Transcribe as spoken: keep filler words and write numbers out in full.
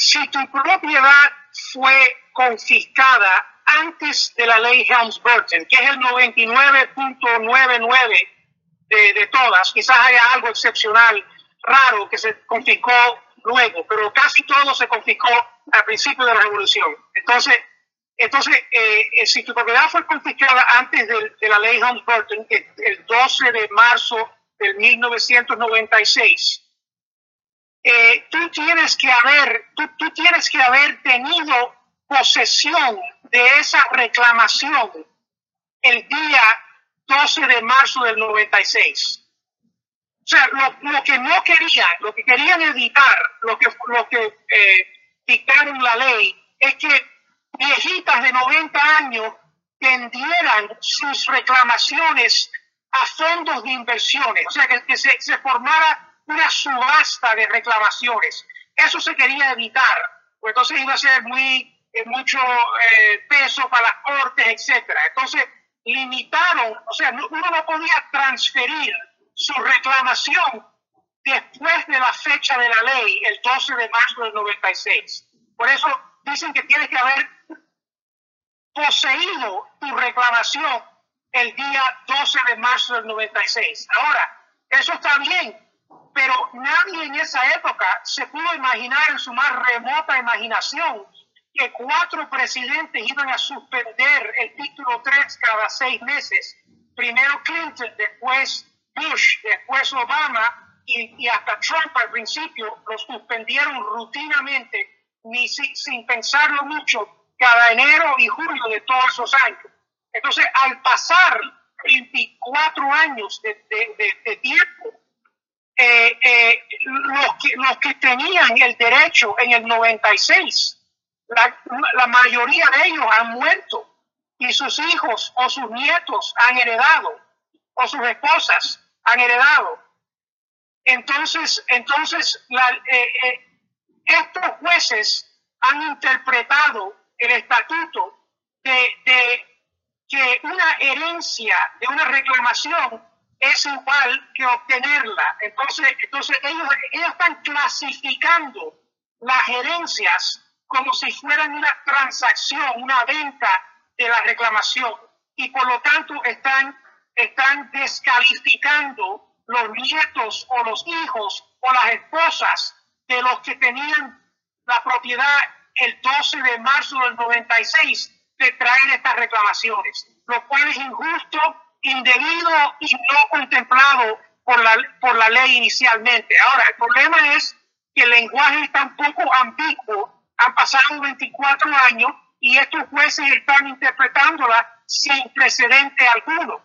si tu propiedad fue confiscada antes de la ley Helms-Burton, que es el noventa y nueve punto noventa y nueve de, de todas, quizás haya algo excepcional, raro, que se confiscó luego, pero casi todo se confiscó al principio de la revolución. Entonces, entonces eh, si tu propiedad fue confiscada antes de, de la ley Helms-Burton, el doce de marzo de mil novecientos noventa y seis, eh, tú tienes que haber, tú, tú tienes que haber tenido posesión de esa reclamación el día doce de marzo del noventa y seis. O sea, lo, lo que no querían, lo que querían evitar, lo que, lo que eh, dictaron la ley, es que viejitas de noventa años vendieran sus reclamaciones a fondos de inversiones. O sea, que, que se, se formara una subasta de reclamaciones. Eso se quería evitar, pues entonces iba a ser muy, eh, mucho eh, peso para las cortes, etcétera. Entonces limitaron, o sea, uno no podía transferir su reclamación después de la fecha de la ley, el doce de marzo del noventa y seis. Por eso dicen que tienes que haber poseído tu reclamación el día doce de marzo del noventa y seis. Ahora, eso está bien, pero nadie en esa época se pudo imaginar en su más remota imaginación que cuatro presidentes iban a suspender el título tres cada seis meses. Primero Clinton, después Bush, después Obama y, y hasta Trump al principio lo suspendieron rutinamente, ni si, sin pensarlo mucho, cada enero y julio de todos esos años. Entonces, al pasar veinticuatro años de, de, de, de tiempo, eh, eh, los, que, los que tenían el derecho en el noventa y seis, la, la mayoría de ellos han muerto y sus hijos o sus nietos han heredado o sus esposas han heredado. Entonces, entonces la, eh, eh, estos jueces han interpretado el estatuto de, de que una herencia de una reclamación es igual que obtenerla. Entonces, entonces ellos, ellos están clasificando las herencias como si fueran una transacción, una venta de la reclamación, y por lo tanto están, están descalificando los nietos o los hijos o las esposas de los que tenían la propiedad el doce de marzo del noventa y seis de traer estas reclamaciones, lo cual es injusto, indebido y no contemplado por la, por la ley inicialmente. Ahora, el problema es que el lenguaje está un poco ambiguo. Han pasado veinticuatro años y estos jueces están interpretándola sin precedente alguno.